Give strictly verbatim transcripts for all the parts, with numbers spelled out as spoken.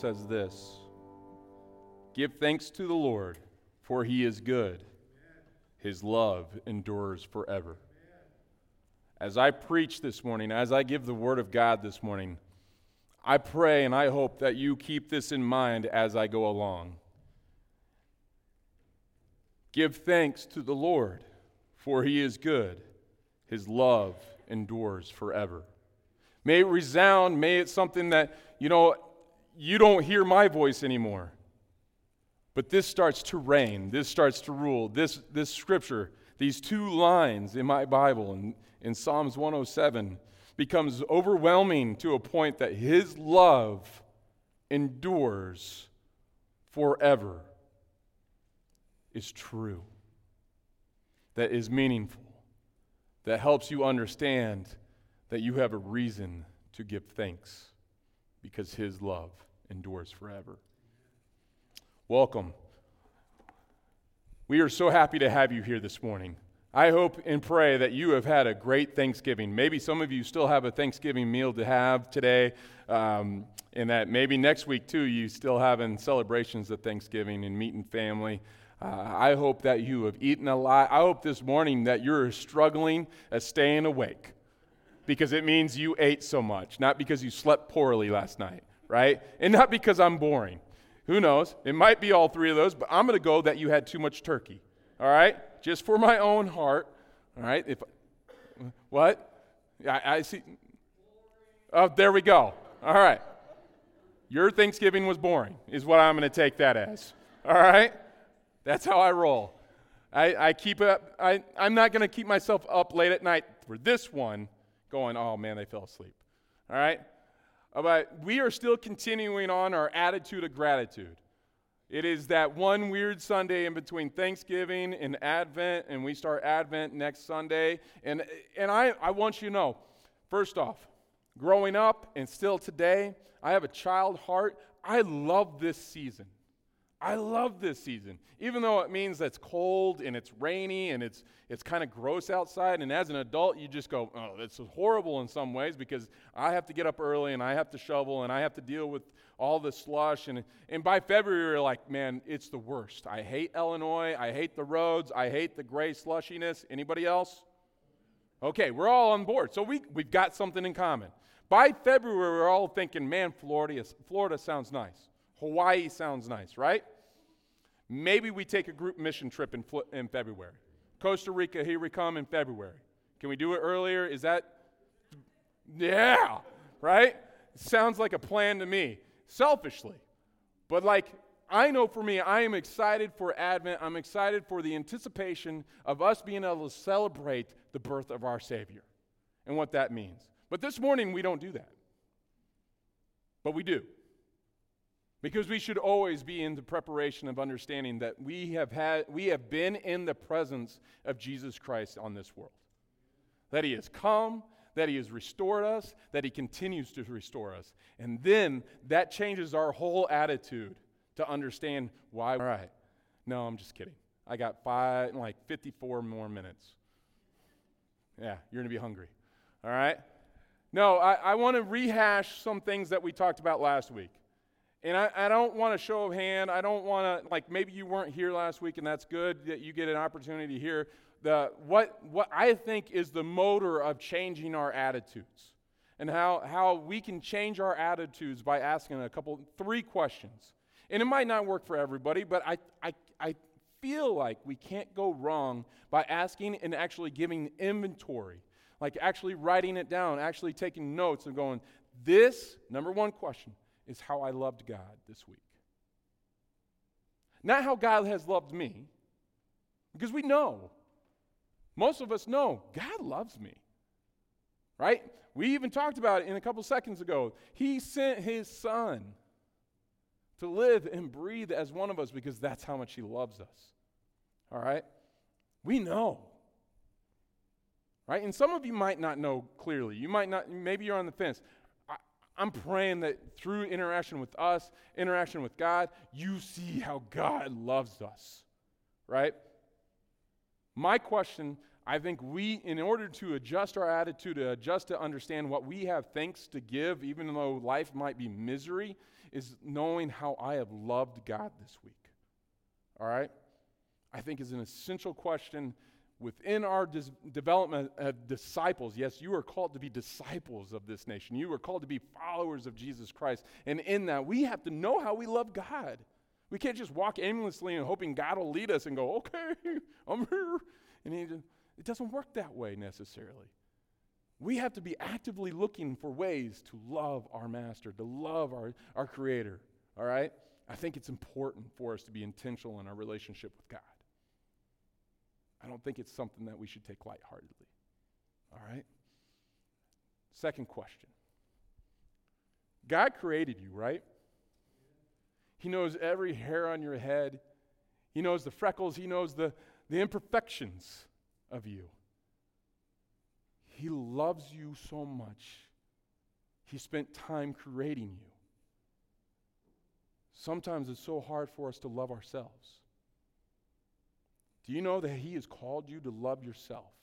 says this: "Give thanks to the Lord, for he is good. His love endures forever." As I preach this morning, as I give the word of God this morning, I pray and I hope that you keep this in mind as I go along. Give thanks to the Lord, for he is good. His love endures forever. May it resound, may it something that, you know, you don't hear my voice anymore. But this starts to reign, this starts to rule. This, this scripture, these two lines in my Bible, in, in Psalms one oh seven, becomes overwhelming to a point that his love endures forever is true, that is meaningful, that helps you understand that you have a reason to give thanks because his love endures forever. Welcome. We are so happy to have you here this morning. I hope and pray that you have had a great Thanksgiving. Maybe some of you still have a Thanksgiving meal to have today, um, and that maybe next week too you still having celebrations of Thanksgiving and meeting family. Uh, I hope that you have eaten a lot. I hope this morning that you're struggling at staying awake because it means you ate so much, not because you slept poorly last night, right? And not because I'm boring. Who knows? It might be all three of those, but I'm going to go that you had too much turkey, all right? Just for my own heart, all right? If What? I, I see. Oh, there we go. All right. Your Thanksgiving was boring is what I'm going to take that as, all right? That's how I roll. I, I keep up. I, I'm not going to keep myself up late at night for this one going, oh, man, they fell asleep, all right? But we are still continuing on our attitude of gratitude. It is that one weird Sunday in between Thanksgiving and Advent, and we start Advent next Sunday. And, and I, I want you to know, first off, growing up and still today, I have a child heart. I love this season. I love this season, even though it means that it's cold and it's rainy and it's it's kind of gross outside. And as an adult, you just go, oh, that's horrible in some ways because I have to get up early and I have to shovel and I have to deal with all the slush. And, and by February, you're like, man, it's the worst. I hate Illinois. I hate the roads. I hate the gray slushiness. Anybody else? Okay, we're all on board. So we, we've got something in common. By February, we're all thinking, man, Florida, Florida sounds nice. Hawaii sounds nice, right? Maybe we take a group mission trip in, in February. Costa Rica, here we come in February. Can we do it earlier? Is that? Yeah, right? Sounds like a plan to me, selfishly. But like, I know for me, I am excited for Advent. I'm excited for the anticipation of us being able to celebrate the birth of our Savior and what that means. But this morning, we don't do that. But we do. Because we should always be in the preparation of understanding that we have had, we have been in the presence of Jesus Christ on this world. That he has come, that he has restored us, that he continues to restore us. And then that changes our whole attitude to understand why. All right. No, I'm just kidding. I got five, like fifty-four more minutes. Yeah, you're going to be hungry. All right? No, I, I want to rehash some things that we talked about last week. And I, I don't want a show of hand. I don't want to, like, maybe you weren't here last week, and that's good that you get an opportunity to hear the what what I think is the motor of changing our attitudes and how, how we can change our attitudes by asking a couple, three questions. And it might not work for everybody, but I, I, I feel like we can't go wrong by asking and actually giving inventory, like actually writing it down, actually taking notes and going, this, number one question, is how I loved God this week. Not how God has loved me, because we know, most of us know, God loves me, right? We even talked about it in a couple seconds ago. He sent his son to live and breathe as one of us because that's how much he loves us, all right? We know, right? And some of you might not know clearly. You might not, maybe you're on the fence. I'm praying that through interaction with us, interaction with God, you see how God loves us, right? My question, I think we, in order to adjust our attitude, to adjust to understand what we have thanks to give, even though life might be misery, is knowing how I have loved God this week. All right? I think is an essential question within our dis- development of disciples. Yes, you are called to be disciples of this nation. You are called to be followers of Jesus Christ. And in that, we have to know how we love God. We can't just walk aimlessly and hoping God will lead us and go, okay, I'm here. And he, it doesn't work that way necessarily. We have to be actively looking for ways to love our master, to love our, our creator. All right? I think it's important for us to be intentional in our relationship with God. I don't think it's something that we should take lightheartedly. All right? Second question. God created you, right? He knows every hair on your head. He knows the freckles. He knows the, the imperfections of you. He loves you so much. He spent time creating you. Sometimes it's so hard for us to love ourselves. Do you know that He has called you to love yourself?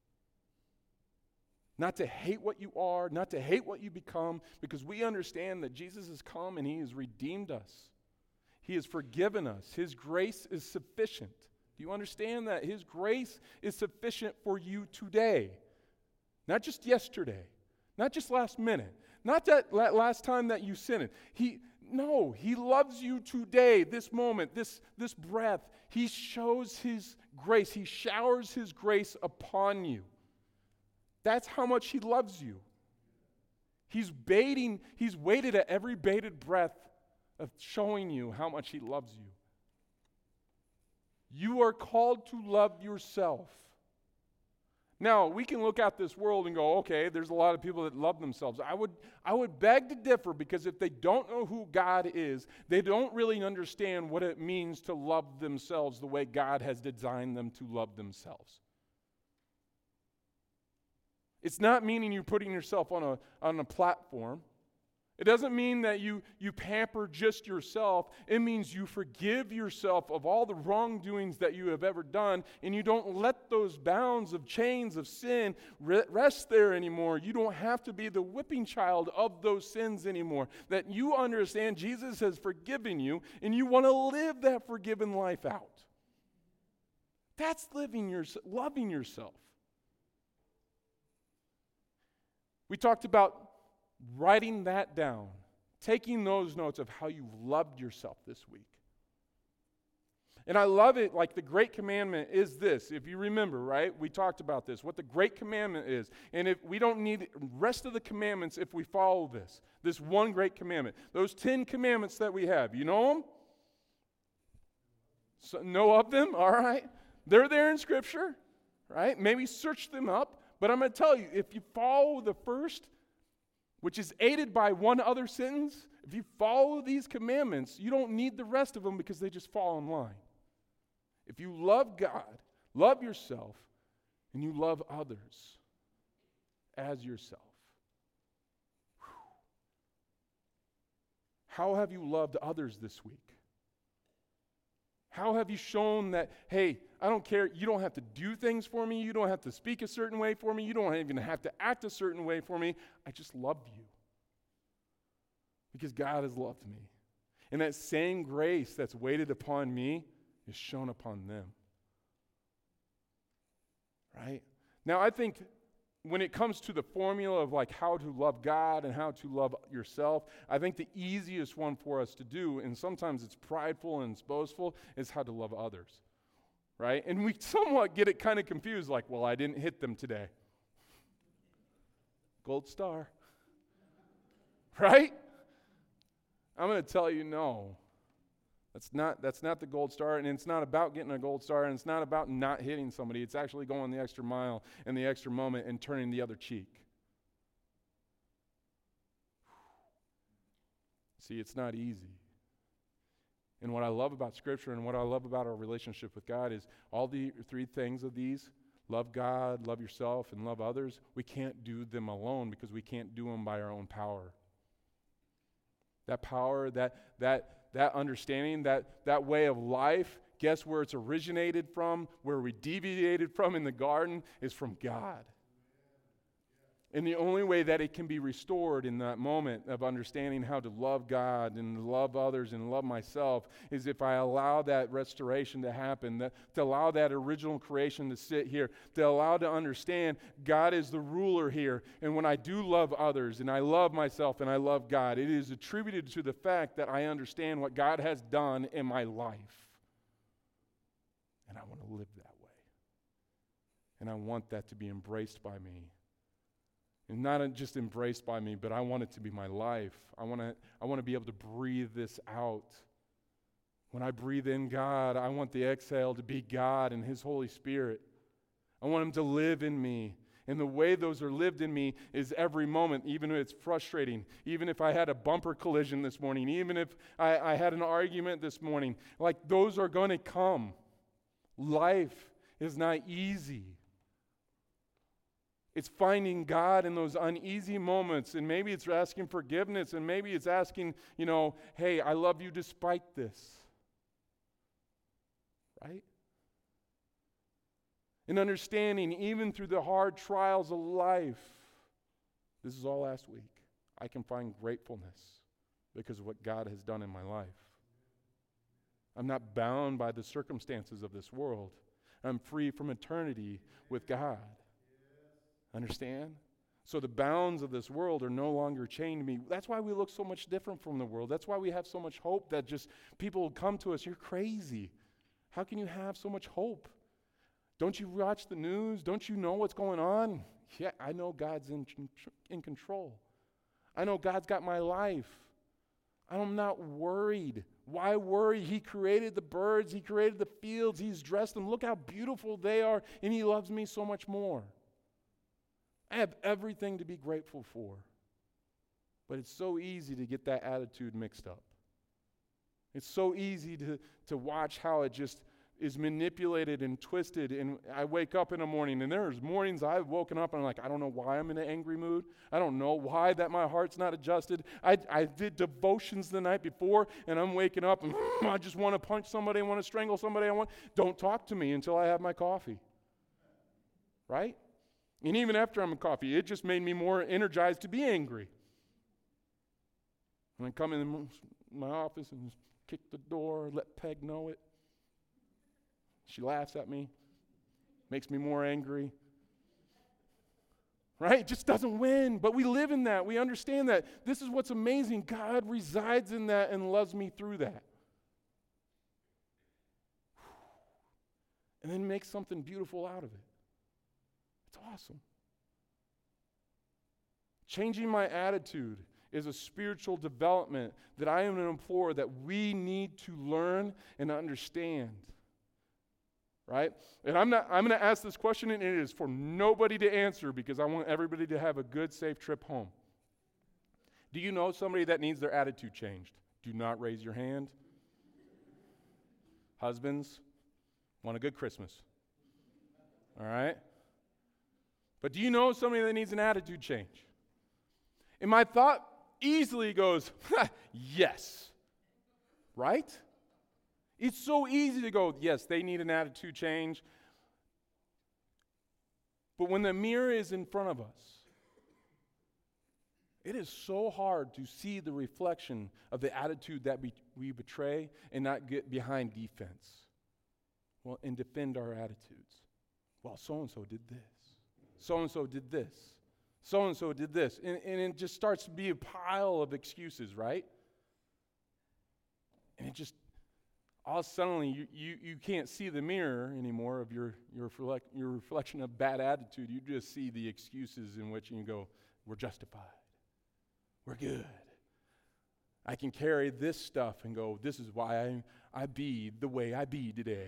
Not to hate what you are, not to hate what you become, because we understand that Jesus has come and He has redeemed us. He has forgiven us. His grace is sufficient. Do you understand that? His grace is sufficient for you today. Not just yesterday. Not just last minute. Not that last time that you sinned. He, no, He loves you today, this moment, this, this breath. He shows His grace. He showers His grace upon you. That's how much He loves you. He's baiting, He's waited at every bated breath of showing you how much He loves you. You are called to love yourself. Now, we can look at this world and go, okay, there's a lot of people that love themselves. I would, I would beg to differ, because if they don't know who God is, they don't really understand what it means to love themselves the way God has designed them to love themselves. It's not meaning you're putting yourself on a, on a platform. It doesn't mean that you, you pamper just yourself. It means you forgive yourself of all the wrongdoings that you have ever done, and you don't let those bounds of chains of sin rest there anymore. You don't have to be the whipping child of those sins anymore. That you understand Jesus has forgiven you, and you want to live that forgiven life out. That's living your, loving yourself. We talked about writing that down, taking those notes of how you've loved yourself this week. And I love it, like the great commandment is this. If you remember, right, we talked about this, what the great commandment is. And if we don't need the rest of the commandments if we follow this, this one great commandment. Those ten commandments that we have, you know them? So, know of them, all right? They're there in Scripture, right? Maybe search them up. But I'm going to tell you, if you follow the first, which is aided by one other sentence, if you follow these commandments, you don't need the rest of them because they just fall in line. If you love God, love yourself, and you love others as yourself. Whew. How have you loved others this week? How have you shown that, hey, I don't care, you don't have to do things for me, you don't have to speak a certain way for me, you don't even have to act a certain way for me, I just love you. Because God has loved me. And that same grace that's waited upon me is shown upon them. Right? Now, I think when it comes to the formula of like how to love God and how to love yourself, I think the easiest one for us to do, and sometimes it's prideful and it's boastful, is how to love others. Right? And we somewhat get it kind of confused, like, well, I didn't hit them today. Gold star. Right? I'm going to tell you, no. That's not, that's not the gold star, and it's not about getting a gold star, and it's not about not hitting somebody. It's actually going the extra mile and the extra moment and turning the other cheek. See, it's not easy. And what I love about Scripture and what I love about our relationship with God is all the three things of these, love God, love yourself, and love others, we can't do them alone because we can't do them by our own power. That power, that that that understanding, that that way of life, guess where it's originated from, where we deviated from in the garden, is from God. And the only way that it can be restored in that moment of understanding how to love God and love others and love myself is if I allow that restoration to happen, that, to allow that original creation to sit here, to allow to understand God is the ruler here. And when I do love others and I love myself and I love God, it is attributed to the fact that I understand what God has done in my life. And I want to live that way. And I want that to be embraced by me. And not just embraced by me, but I want it to be my life. I want to I want to be able to breathe this out. When I breathe in God, I want the exhale to be God and His Holy Spirit. I want Him to live in me. And the way those are lived in me is every moment, even if it's frustrating, even if I had a bumper collision this morning, even if I, I had an argument this morning, like those are going to come. Life is not easy. It's finding God in those uneasy moments, and maybe it's asking forgiveness, and maybe it's asking, you know, hey, I love you despite this. Right? And understanding, even through the hard trials of life, this is all last week, I can find gratefulness because of what God has done in my life. I'm not bound by the circumstances of this world. I'm free from eternity with God. Understand? So the bounds of this world are no longer chained to me. That's why we look so much different from the world. That's why we have so much hope that just people will come to us, you're crazy. How can you have so much hope? Don't you watch the news? Don't you know what's going on? Yeah, I know God's in, in control. I know God's got my life. I'm not worried. Why worry? He created the birds. He created the fields. He's dressed them. Look how beautiful they are, and He loves me so much more. I have everything to be grateful for. But it's so easy to get that attitude mixed up. It's so easy to, to watch how it just is manipulated and twisted. And I wake up in the morning, and there's mornings I've woken up and I'm like, I don't know why I'm in an angry mood. I don't know why that my heart's not adjusted. I, I did devotions the night before, and I'm waking up and I just want to punch somebody, I want to strangle somebody. I want. Don't talk to me until I have my coffee. Right? And even after I'm in coffee, it just made me more energized to be angry. And I come in my office and kick the door, let Peg know it. She laughs at me, makes me more angry. Right? It just doesn't win. But we live in that. We understand that. This is what's amazing. God resides in that and loves me through that. And then makes something beautiful out of it. It's awesome. Changing my attitude is a spiritual development that I am going to implore that we need to learn and understand. Right? And I'm not I'm going to ask this question, and it is for nobody to answer because I want everybody to have a good, safe trip home. Do you know somebody that needs their attitude changed? Do not raise your hand. Husbands, want a good Christmas. All right? But do you know somebody that needs an attitude change? And my thought easily goes, yes. Right? It's so easy to go, yes, they need an attitude change. But when the mirror is in front of us, it is so hard to see the reflection of the attitude that we, we betray and not get behind defense. Well, and defend our attitudes. Well, so-and-so did this. So-and-so did this. So-and-so did this. And, and it just starts to be a pile of excuses, right? And it just, all suddenly, you, you, you can't see the mirror anymore of your, your, reflect, your reflection of bad attitude. You just see the excuses in which you go, we're justified. We're good. I can carry this stuff and go, this is why I, I be the way I be today.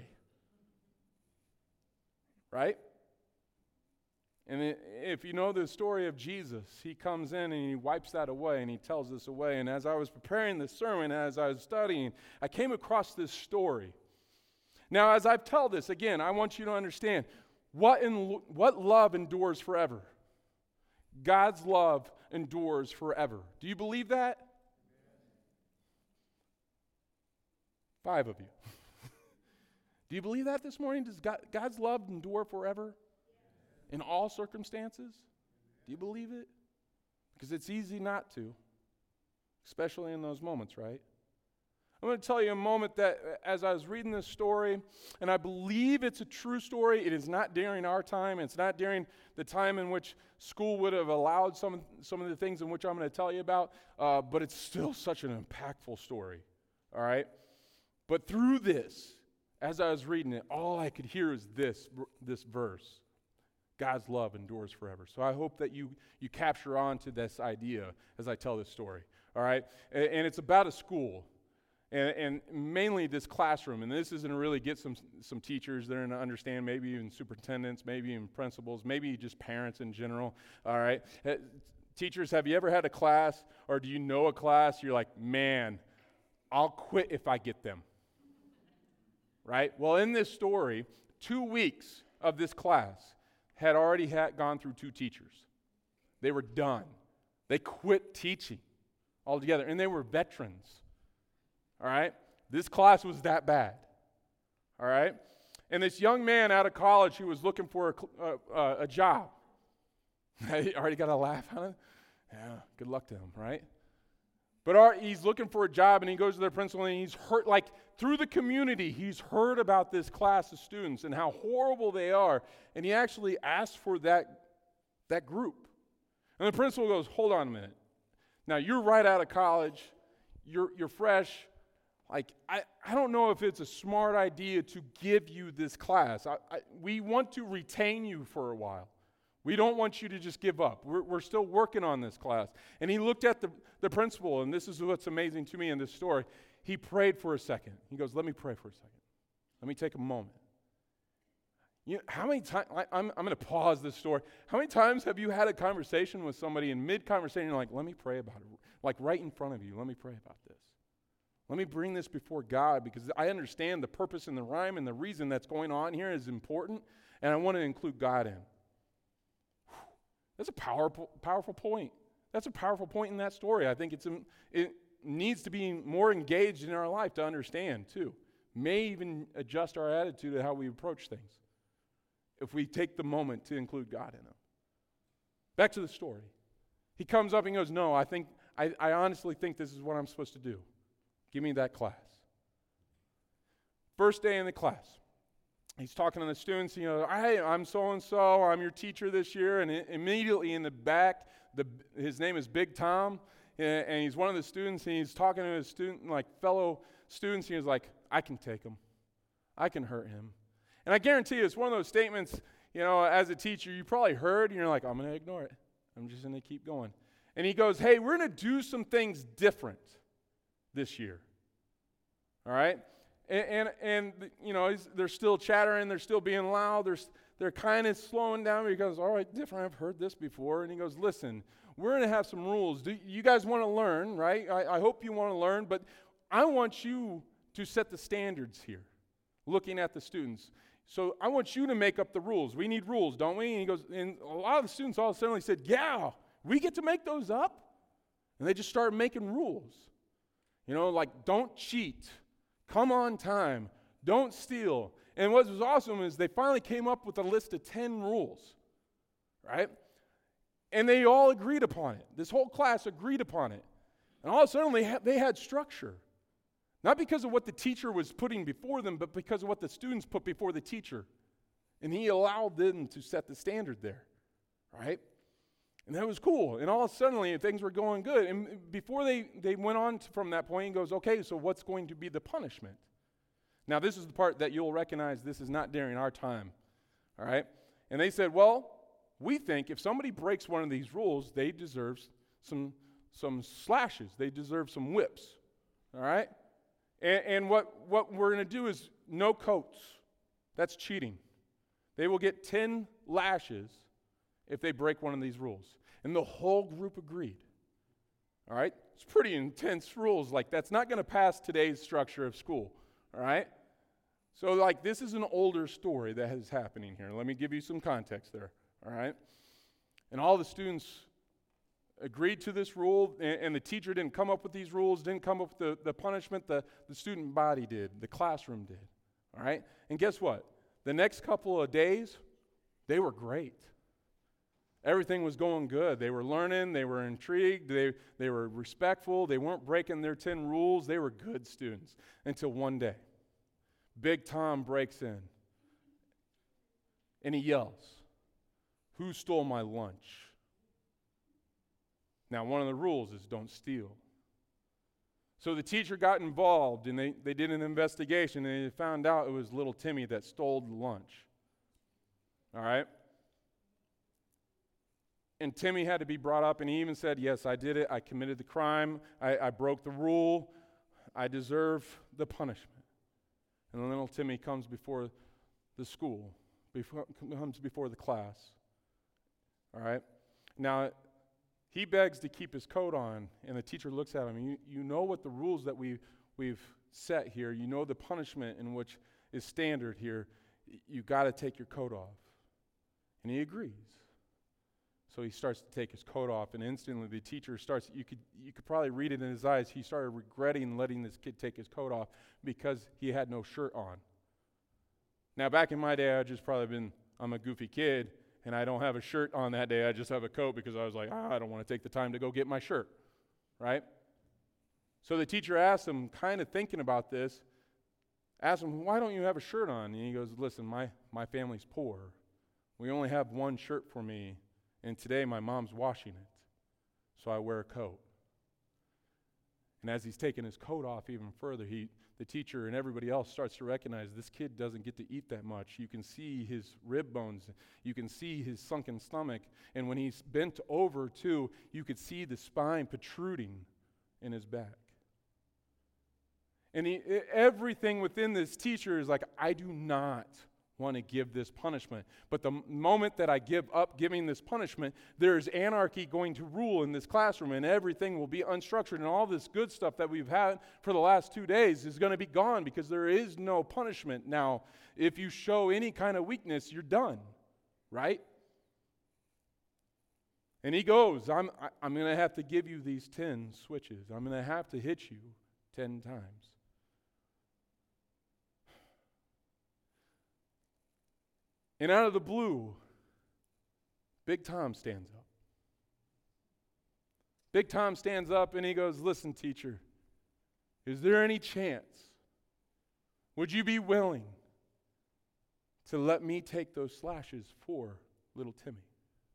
Right? And it, if you know the story of Jesus, he comes in and he wipes that away and he tells this away. And as I was preparing this sermon, as I was studying, I came across this story. Now, as I tell this, again, I want you to understand what, in, what love endures forever. God's love endures forever. Do you believe that? Five of you. Do you believe that this morning? Does God, God's love endure forever? In all circumstances? Do you believe it? Because it's easy not to, especially in those moments, right? I'm going to tell you a moment that as I was reading this story, and I believe it's a true story. It is not during our time. It's not during the time in which school would have allowed some, some of the things in which I'm going to tell you about, uh, but it's still such an impactful story, all right? But through this, as I was reading it, all I could hear is this, this verse. God's love endures forever. So I hope that you, you capture on to this idea as I tell this story, all right? And, and it's about a school. And, and mainly this classroom, and this is going to really get some some teachers there and understand, maybe even superintendents, maybe even principals, maybe just parents in general, all right? Uh, teachers, have you ever had a class, or do you know a class, you're like, man, I'll quit if I get them, right? Well, in this story, two weeks of this class had already had gone through two teachers. They were done. They quit teaching altogether, and they were veterans. All right? This class was that bad. All right? And this young man out of college who was looking for a, a, a job. I already got a laugh on it? Yeah, good luck to him, right? But our, he's looking for a job, and he goes to their principal, and he's heard, like, through the community, he's heard about this class of students and how horrible they are, and he actually asked for that, that group. And the principal goes, hold on a minute. Now, you're right out of college. You're, you're fresh. Like, I, I don't know if it's a smart idea to give you this class. I, I, we want to retain you for a while. We don't want you to just give up. We're, we're still working on this class. And he looked at the, the principal, and this is what's amazing to me in this story. He prayed for a second. He goes, let me pray for a second. Let me take a moment. You know, how many times, I'm, I'm going to pause this story. How many times have you had a conversation with somebody in mid-conversation, you're like, let me pray about it. Like right in front of you, let me pray about this. Let me bring this before God because I understand the purpose and the rhyme and the reason that's going on here is important, and I want to include God in. Whew. That's a powerful, powerful point. That's a powerful point in that story. I think it's it needs to be more engaged in our life to understand, too. May even adjust our attitude to how we approach things if we take the moment to include God in them. Back to the story. He comes up and goes, no, I think I, I honestly think this is what I'm supposed to do. Give me that class. First day in the class, he's talking to the students. You know, hey, I'm so-and-so. I'm your teacher this year. And it, immediately in the back, the, his name is Big Tom, and, and he's one of the students. And he's talking to his student, like fellow students. And he's like, I can take him. I can hurt him. And I guarantee you, it's one of those statements, you know, as a teacher, you probably heard, and you're like, I'm going to ignore it. I'm just going to keep going. And he goes, hey, we're going to do some things different this year. All right? And, and, and you know, he's, they're still chattering. They're still being loud. They're, they're kind of slowing down because, all right, different. I've heard this before. And he goes, listen, we're going to have some rules. Do you guys want to learn, right? I, I hope you want to learn, but I want you to set the standards here, looking at the students. So I want you to make up the rules. We need rules, don't we? And he goes, and a lot of the students all suddenly said, yeah, we get to make those up? And they just started making rules. You know, like, don't cheat. Come on time. Don't steal. And what was awesome is they finally came up with a list of ten rules, right? And they all agreed upon it. This whole class agreed upon it. And all of a sudden, they had, they had structure. Not because of what the teacher was putting before them, but because of what the students put before the teacher. And he allowed them to set the standard there, right? And that was cool. And all of a sudden, things were going good. And before they, they went on to, from that point, he goes, okay, so what's going to be the punishment? Now, this is the part that you'll recognize this is not during our time, all right? And they said, well, we think if somebody breaks one of these rules, they deserve some, some slashes. They deserve some whips, all right? And, and what, what we're going to do is no coats. That's cheating. They will get ten lashes if they break one of these rules. And the whole group agreed. All right? It's pretty intense rules. Like, that's not going to pass today's structure of school. All right? So, like, this is an older story that is happening here. Let me give you some context there. All right? And all the students agreed to this rule, and, and the teacher didn't come up with these rules, didn't come up with the, the punishment. The, the student body did. The classroom did. All right? And guess what? The next couple of days, they were great. Everything was going good. They were learning. They were intrigued. They, they were respectful. They weren't breaking their ten rules. They were good students until one day. Big Tom breaks in and he yells, "Who stole my lunch?" Now, one of the rules is don't steal. So the teacher got involved, and they, they did an investigation, and they found out it was little Timmy that stole the lunch. All right? And Timmy had to be brought up, and he even said, yes, I did it. I committed the crime. I, I broke the rule. I deserve the punishment. And then little Timmy comes before the school, before, comes before the class. All right? Now, he begs to keep his coat on, and the teacher looks at him. You, you know what the rules that we, we've set here. You know the punishment in which is standard here. You've got to take your coat off. And he agrees. So he starts to take his coat off, and instantly the teacher starts, you could, you could probably read it in his eyes, he started regretting letting this kid take his coat off because he had no shirt on. Now, back in my day, I'd just probably been, I'm a goofy kid, and I don't have a shirt on that day. I just have a coat because I was like, ah, I don't want to take the time to go get my shirt, right? So the teacher asked him, kind of thinking about this, asked him, why don't you have a shirt on? And he goes, listen, my, my family's poor. We only have one shirt for me, and today my mom's washing it, so I wear a coat. And as he's taking his coat off even further, he, the teacher and everybody else starts to recognize this kid doesn't get to eat that much. You can see his rib bones. You can see his sunken stomach. And when he's bent over, too, you could see the spine protruding in his back. And he, everything within this teacher is like, I do not want to give this punishment. But the moment that I give up giving this punishment, there's anarchy going to rule in this classroom, and everything will be unstructured, and all this good stuff that we've had for the last two days is going to be gone because there is no punishment. Now, if you show any kind of weakness, you're done, right? And he goes, I'm, I'm going to have to give you these ten switches. I'm going to have to hit you ten times. And out of the blue, Big Tom stands up. Big Tom stands up and he goes, listen, teacher, is there any chance, would you be willing to let me take those slashes for little Timmy?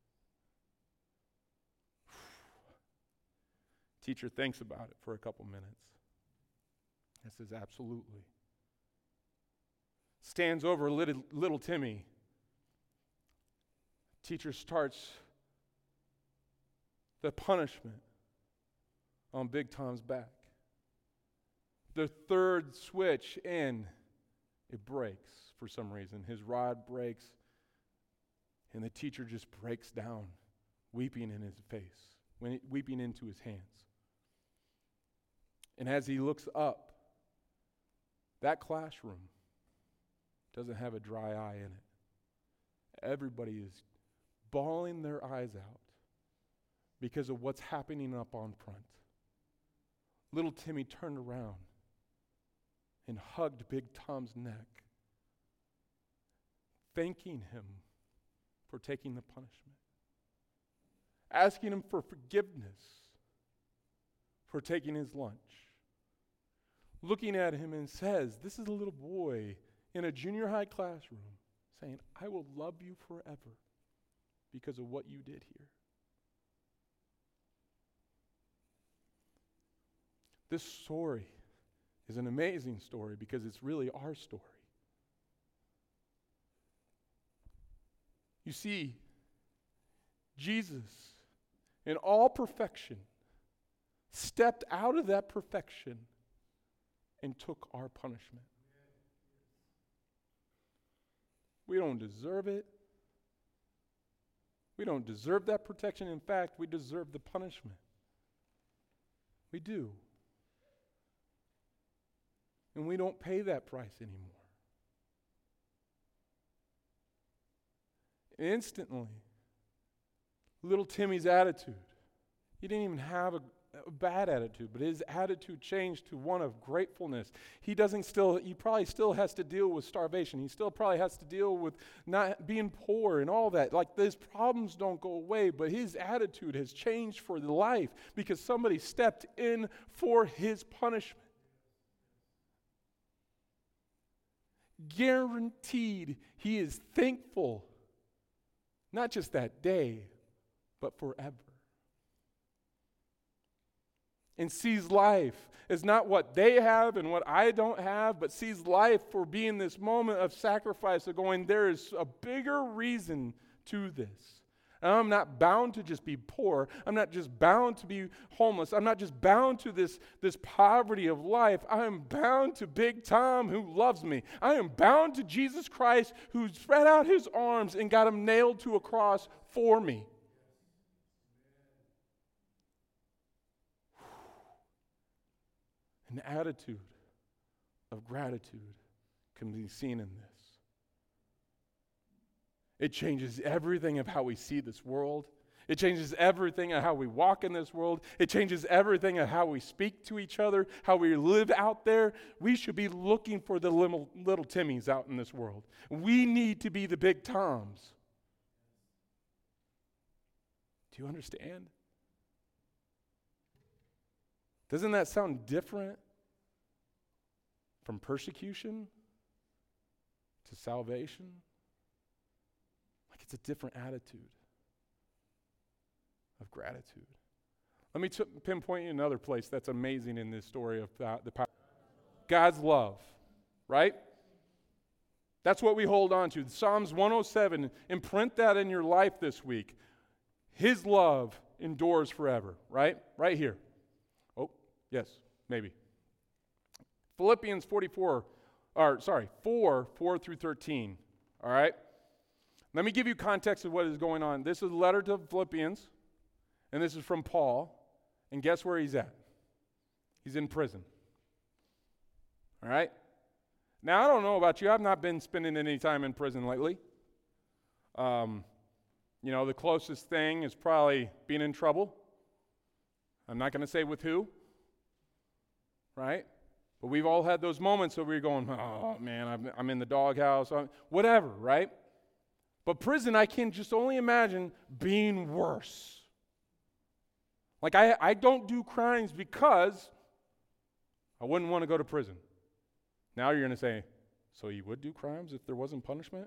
Teacher thinks about it for a couple minutes. He says, absolutely. Stands over little, little Timmy. Teacher starts the punishment on Big Tom's back. The third switch in, it breaks for some reason. His rod breaks, and the teacher just breaks down, weeping in his face, weeping into his hands. And as he looks up, that classroom doesn't have a dry eye in it. Everybody is bawling their eyes out because of what's happening up on front. Little Timmy turned around and hugged Big Tom's neck, thanking him for taking the punishment, asking him for forgiveness for taking his lunch, looking at him and says, this is a little boy in a junior high classroom saying, I will love you forever because of what you did here. This story is an amazing story because it's really our story. You see, Jesus, in all perfection, stepped out of that perfection and took our punishment. We don't deserve it. We don't deserve that protection. In fact, we deserve the punishment. We do. And we don't pay that price anymore. Instantly, little Timmy's attitude, he didn't even have a, a bad attitude, but his attitude changed to one of gratefulness. He doesn't still, he probably still has to deal with starvation. He still probably has to deal with not being poor and all that. Like, these problems don't go away, but his attitude has changed for the life because somebody stepped in for his punishment. Guaranteed, he is thankful, not just that day, but forever. And sees life as not what they have and what I don't have, but sees life for being this moment of sacrifice, of going, there is a bigger reason to this. And I'm not bound to just be poor. I'm not just bound to be homeless. I'm not just bound to this, this poverty of life. I am bound to Big Tom, who loves me. I am bound to Jesus Christ, who spread out his arms and got him nailed to a cross for me. An attitude of gratitude can be seen in this. It changes everything of how we see this world. It changes everything of how we walk in this world. It changes everything of how we speak to each other, how we live out there. We should be looking for the little, little Timmys out in this world. We need to be the Big Toms. Do you understand? Doesn't that sound different from persecution to salvation? Like, it's a different attitude of gratitude. Let me t- pinpoint you another place that's amazing in this story of uh, the power. God's love, right? That's what we hold on to. Psalms one oh seven, imprint that in your life this week. His love endures forever, right? Right here. Oh, yes, maybe. Philippians forty-four, or sorry, four, four through thirteen, all right? Let me give you context of what is going on. This is a letter to Philippians, and this is from Paul, and guess where he's at? He's in prison, all right? Now, I don't know about you. I've not been spending any time in prison lately. Um, you know, the closest thing is probably being in trouble. I'm not going to say with who, right? But we've all had those moments where we're going, oh, man, I'm, I'm in the doghouse, I'm, whatever, right? But prison, I can just only imagine being worse. Like, I, I don't do crimes because I wouldn't want to go to prison. Now you're going to say, so you would do crimes if there wasn't punishment?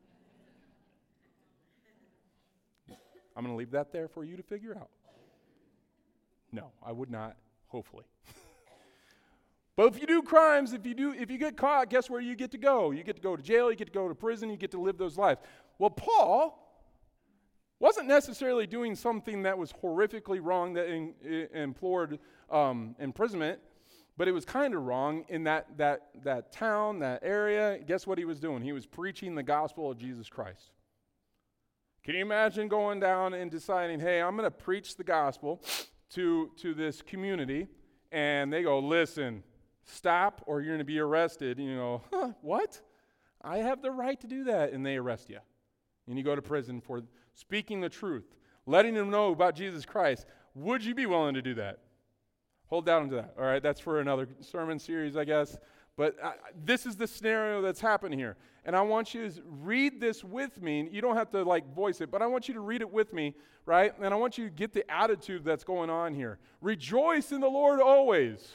I'm going to leave that there for you to figure out. No, I would not, hopefully. But if you do crimes, if you do, if you get caught, guess where you get to go? You get to go to jail, you get to go to prison, you get to live those lives. Well, Paul wasn't necessarily doing something that was horrifically wrong that in, in, implored um, imprisonment, but it was kind of wrong in that, that, that town, that area. Guess what he was doing? He was preaching the gospel of Jesus Christ. Can you imagine going down and deciding, hey, I'm going to preach the gospel to, to this community, and they go, listen, stop or you're going to be arrested. And you go, huh, what? I have the right to do that. And they arrest you. And you go to prison for speaking the truth, letting them know about Jesus Christ. Would you be willing to do that? Hold down to that. All right, that's for another sermon series, I guess. But uh, this is the scenario that's happened here. And I want you to read this with me. You don't have to, like, voice it, but I want you to read it with me, right? And I want you to get the attitude that's going on here. Rejoice in the Lord always.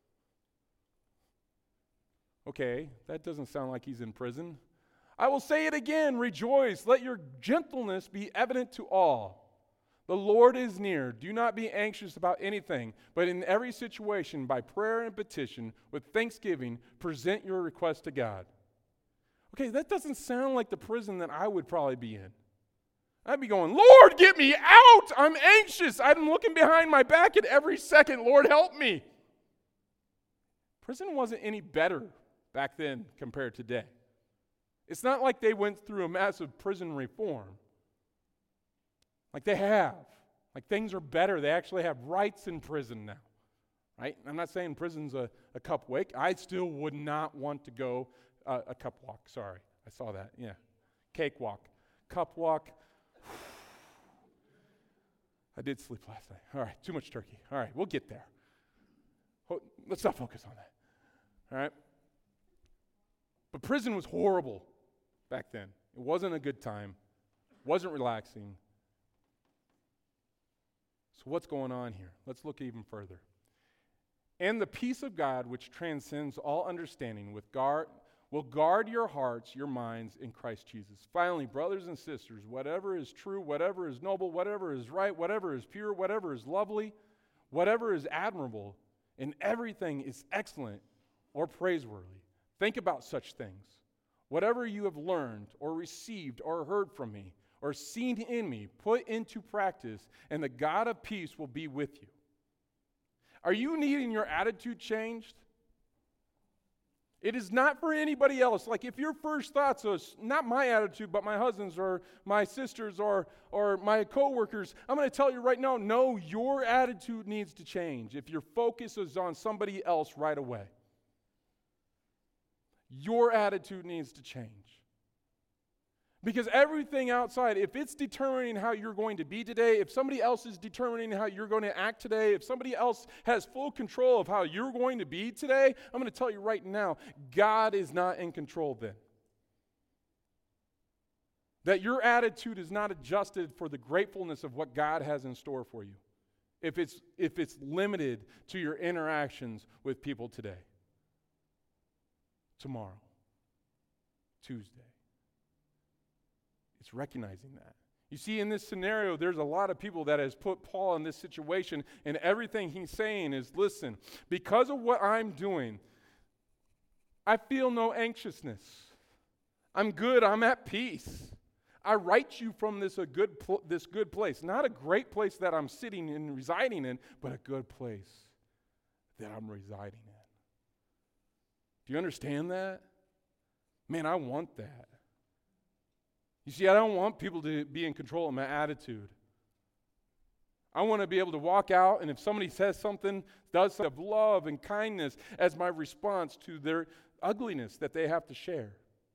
Okay, that doesn't sound like he's in prison. I will say it again, rejoice. Let your gentleness be evident to all. The Lord is near. Do not be anxious about anything, but in every situation, by prayer and petition, with thanksgiving, present your request to God. Okay, that doesn't sound like the prison that I would probably be in. I'd be going, Lord, get me out. I'm anxious. I'm looking behind my back at every second. Lord, help me. Prison wasn't any better back then compared to today. It's not like they went through a massive prison reform. Like they have. Like things are better. They actually have rights in prison now. Right? I'm not saying prison's a, a cup walk. I still would not want to go uh, a cup walk. Sorry. I saw that. Yeah. Cake walk. Cup walk. I did sleep last night. All right. Too much turkey. All right. We'll get there. Let's not focus on that. All right? But prison was horrible back then. It wasn't a good time. It wasn't relaxing. So what's going on here? Let's look even further. And the peace of God, which transcends all understanding, with guard, will guard your hearts, your minds in Christ Jesus. Finally, brothers and sisters, whatever is true, whatever is noble, whatever is right, whatever is pure, whatever is lovely, whatever is admirable, and everything is excellent or praiseworthy. Think about such things. Whatever you have learned or received or heard from me or seen in me, put into practice, and the God of peace will be with you. Are you needing your attitude changed? It is not for anybody else. Like if your first thoughts are not my attitude, but my husband's or my sister's or, or my coworkers, I'm going to tell you right now, no, your attitude needs to change if your focus is on somebody else right away. Your attitude needs to change. Because everything outside, if it's determining how you're going to be today, if somebody else is determining how you're going to act today, if somebody else has full control of how you're going to be today, I'm going to tell you right now, God is not in control then. That your attitude is not adjusted for the gratefulness of what God has in store for you. If it's, if it's limited to your interactions with people today, tomorrow, Tuesday. It's recognizing that. You see, in this scenario, there's a lot of people that has put Paul in this situation, and everything he's saying is, listen, because of what I'm doing, I feel no anxiousness. I'm good. I'm at peace. I write you from this a good pl- this good place, not a great place that I'm sitting and residing in, but a good place that I'm residing in. Do you understand that? Man, I want that. You see, I don't want people to be in control of my attitude. I want to be able to walk out, and if somebody says something, does something of love and kindness as my response to their ugliness that they have to share.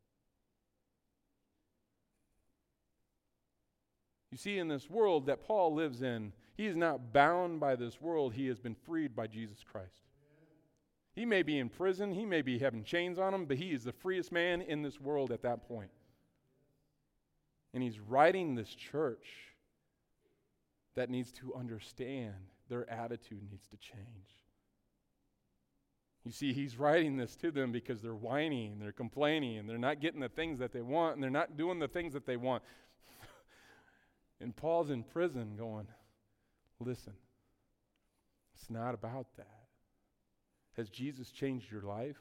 You see, in this world that Paul lives in, he is not bound by this world. He has been freed by Jesus Christ. He may be in prison, he may be having chains on him, but he is the freest man in this world at that point. And he's writing this church that needs to understand their attitude needs to change. You see, he's writing this to them because they're whining, they're complaining, and they're not getting the things that they want, and they're not doing the things that they want. And Paul's in prison going, listen, it's not about that. Has Jesus changed your life?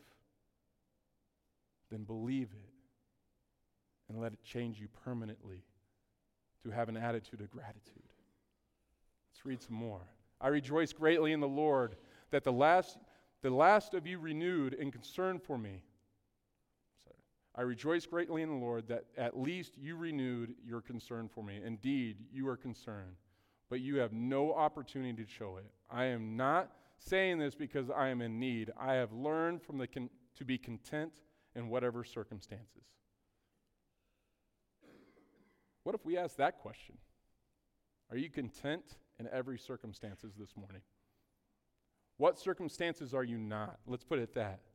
Then believe it. And let it change you permanently to have an attitude of gratitude. Let's read some more. I rejoice greatly in the Lord that the last, the last of you renewed in concern for me. Sorry. I rejoice greatly in the Lord that at least you renewed your concern for me. Indeed, you are concerned, but you have no opportunity to show it. I am not saying this because I am in need. I have learned from the con- to be content in whatever circumstances. What if we ask that question? Are you content in every circumstances this morning? What circumstances are you not? Let's put it that.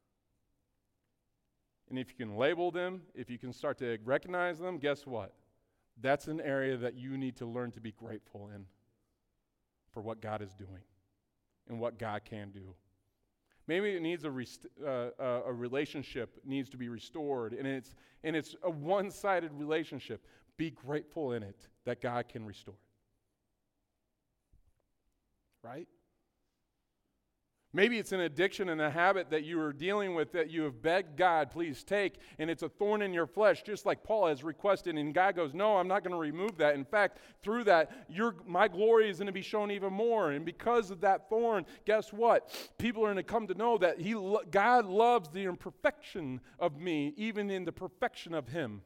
And if you can label them, if you can start to recognize them, guess what? That's an area that you need to learn to be grateful in for what God is doing and what God can do. Maybe it needs a rest- uh, uh, a relationship needs to be restored, and it's and it's a one-sided relationship. Be grateful in it that God can restore it. Right? Maybe it's an addiction and a habit that you are dealing with that you have begged God, please take, and it's a thorn in your flesh, just like Paul has requested, and God goes, no, I'm not going to remove that. In fact, through that, your, my glory is going to be shown even more, and because of that thorn, guess what? People are going to come to know that he, God loves the imperfection of me, even in the perfection of him.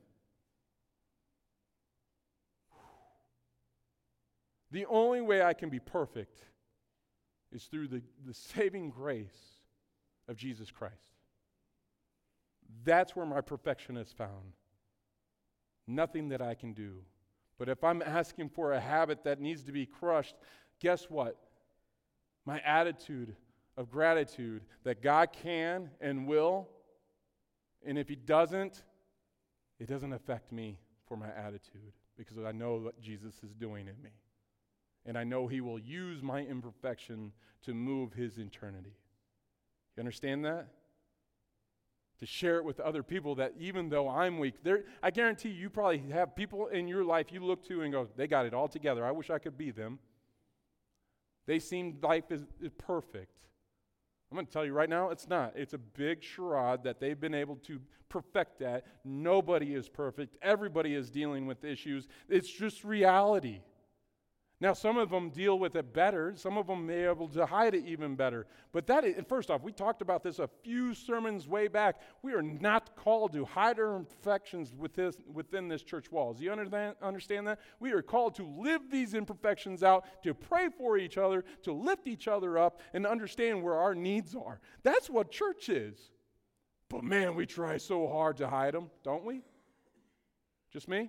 The only way I can be perfect is through the, the saving grace of Jesus Christ. That's where my perfection is found. Nothing that I can do. But if I'm asking for a habit that needs to be crushed, guess what? My attitude of gratitude that God can and will, and if he doesn't, it doesn't affect me for my attitude because I know what Jesus is doing in me. And I know he will use my imperfection to move his eternity. You understand that? To share it with other people that even though I'm weak, there, I guarantee you probably have people in your life you look to and go, they got it all together. I wish I could be them. They seem life is, is perfect. I'm going to tell you right now, it's not. It's a big charade that they've been able to perfect that. Nobody is perfect. Everybody is dealing with issues. It's just reality. Now, some of them deal with it better. Some of them may be able to hide it even better. But that is, first off, we talked about this a few sermons way back. We are not called to hide our imperfections with this, within this church walls. Do you understand, understand that? We are called to live these imperfections out, to pray for each other, to lift each other up, and understand where our needs are. That's what church is. But man, we try so hard to hide them, don't we? Just me?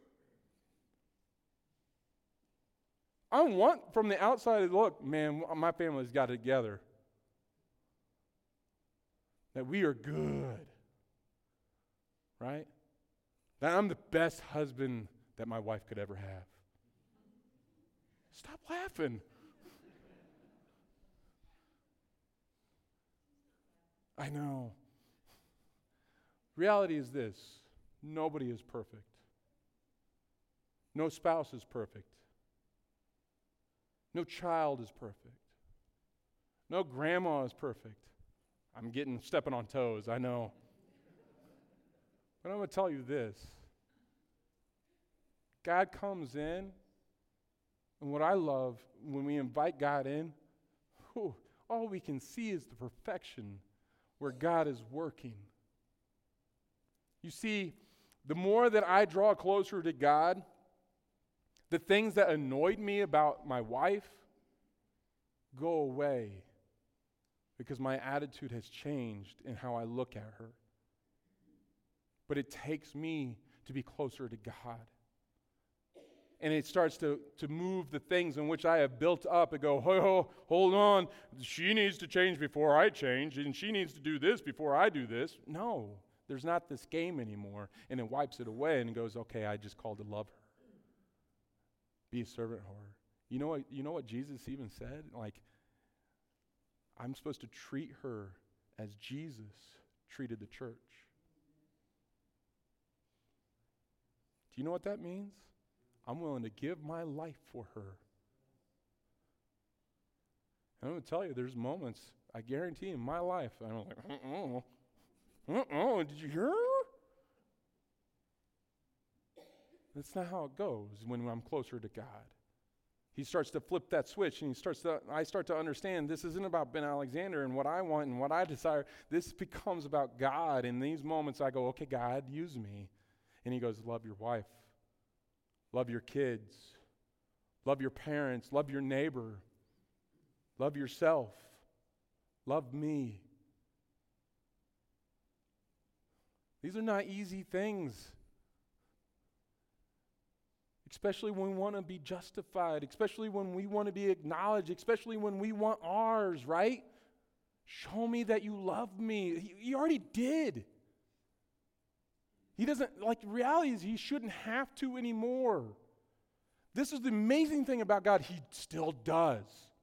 I want from the outside to look, man, my family's got it together. That we are good. Right? That I'm the best husband that my wife could ever have. Stop laughing. I know. Reality is this. Nobody is perfect. No spouse is perfect. No child is perfect. No grandma is perfect. I'm getting stepping on toes, I know. But I'm going to tell you this. God comes in, and what I love when we invite God in, whew, all we can see is the perfection where God is working. You see, the more that I draw closer to God, the things that annoyed me about my wife go away because my attitude has changed in how I look at her. But it takes me to be closer to God. And it starts to, to move the things in which I have built up and go, oh, hold on, she needs to change before I change, and she needs to do this before I do this. No, there's not this game anymore. And it wipes it away and goes, okay, I just called to love her. Be a servant to her. You know what, you know what Jesus even said? Like, I'm supposed to treat her as Jesus treated the church. Do you know what that means? I'm willing to give my life for her. And I'm going to tell you, there's moments, I guarantee in my life, I'm like, uh-uh, uh-uh, did you hear her? That's not how it goes when I'm closer to God. He starts to flip that switch, and he starts to, I start to understand this isn't about Ben Alexander and what I want and what I desire. This becomes about God. In these moments, I go, okay, God, use me. And he goes, love your wife. Love your kids. Love your parents. Love your neighbor. Love yourself. Love me. These are not easy things. Especially when we want to be justified, especially when we want to be acknowledged, especially when we want ours, right? Show me that you love me. He, he already did. He doesn't, like, the reality is he shouldn't have to anymore. This is the amazing thing about God. He still does.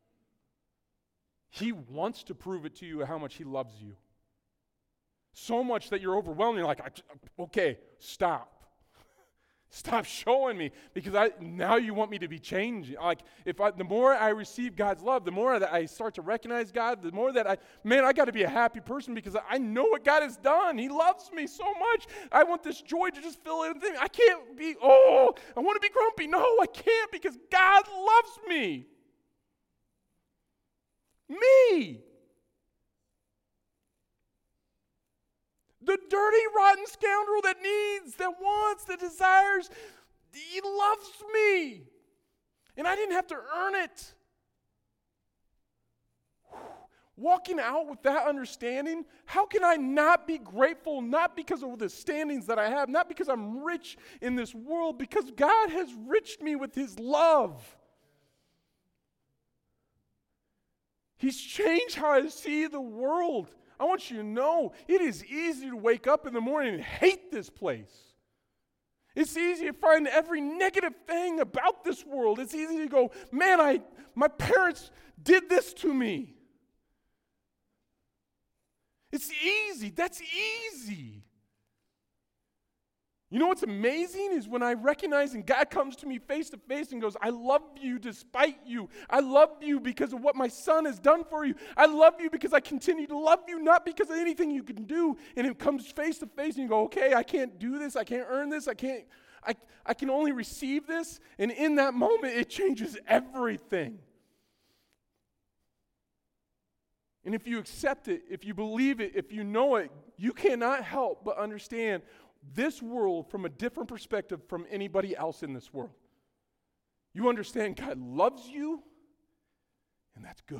He wants to prove it to you how much he loves you. So much that you're overwhelmed. You're like, okay, stop. Stop showing me, because I now you want me to be changing. Like, if I, the more I receive God's love, the more that I start to recognize God, the more that I, man, I got to be a happy person because I know what God has done. He loves me so much. I want this joy to just fill everything. I can't be, oh, I want to be grumpy. No, I can't, because God loves me. Me. The dirty, rotten scoundrel that needs, that wants, that desires, he loves me. And I didn't have to earn it. Walking out with that understanding, how can I not be grateful? Not because of the standings that I have, not because I'm rich in this world, because God has enriched me with his love. He's changed how I see the world. I want you to know it is easy to wake up in the morning and hate this place. It's easy to find every negative thing about this world. It's easy to go, man, I my parents did this to me. It's easy. That's easy. You know what's amazing is when I recognize and God comes to me face to face and goes, I love you despite you. I love you because of what my son has done for you. I love you because I continue to love you, not because of anything you can do. And it comes face to face and you go, okay, I can't do this. I can't earn this. I can't, I, I can only receive this. And in that moment, it changes everything. And if you accept it, if you believe it, if you know it, you cannot help but understand this world from a different perspective from anybody else in this world. You understand God loves you, and that's good.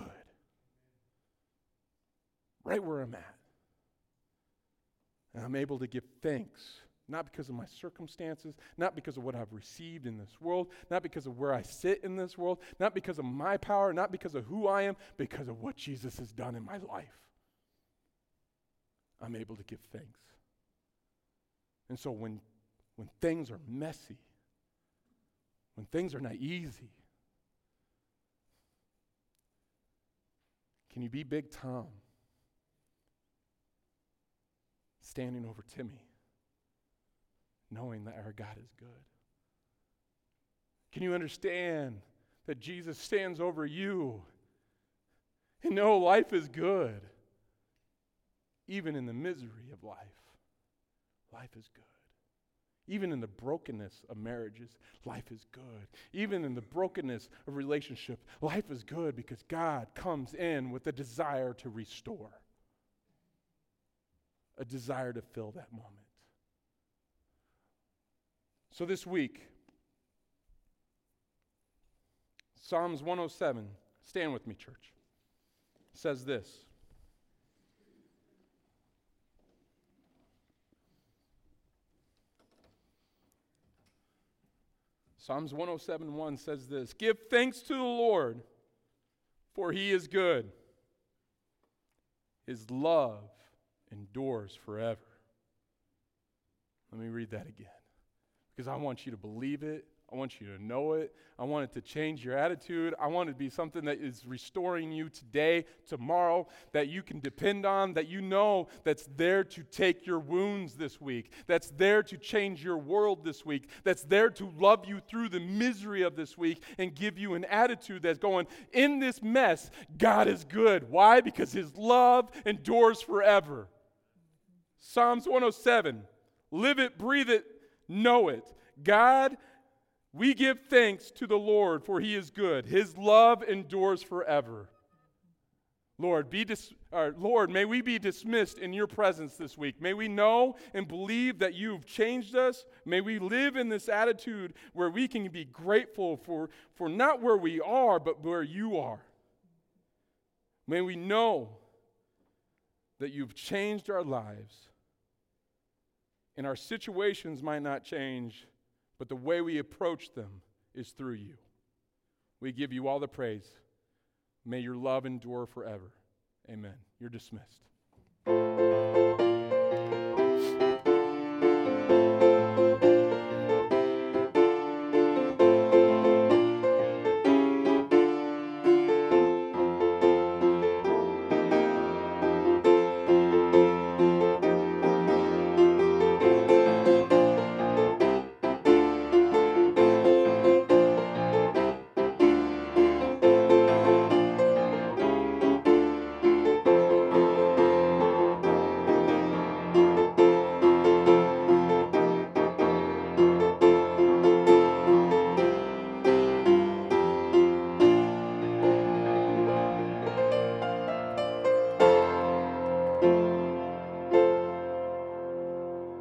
Right where I'm at. And I'm able to give thanks, not because of my circumstances, not because of what I've received in this world, not because of where I sit in this world, not because of my power, not because of who I am, because of what Jesus has done in my life. I'm able to give thanks. And so when, when things are messy, when things are not easy, can you be Big Tom standing over Timmy, knowing that our God is good? Can you understand that Jesus stands over you and know life is good, even in the misery of life? Life is good. Even in the brokenness of marriages, life is good. Even in the brokenness of relationships, life is good because God comes in with a desire to restore, a desire to fill that moment. So this week, Psalms one oh seven, stand with me, church, says this. Psalms one oh seven one says this, give thanks to the Lord, for he is good. His love endures forever. Let me read that again, because I want you to believe it. I want you to know it. I want it to change your attitude. I want it to be something that is restoring you today, tomorrow, that you can depend on, that you know that's there to take your wounds this week, that's there to change your world this week, that's there to love you through the misery of this week and give you an attitude that's going, in this mess, God is good. Why? Because his love endures forever. Psalms one oh seven, live it, breathe it, know it. God, we give thanks to the Lord, for he is good. His love endures forever. Lord, be dis- or Lord, may we be dismissed in your presence this week. May we know and believe that you've changed us. May we live in this attitude where we can be grateful for, for not where we are, but where you are. May we know that you've changed our lives, and our situations might not change, but the way we approach them is through you. We give you all the praise. May your love endure forever. Amen. You're dismissed.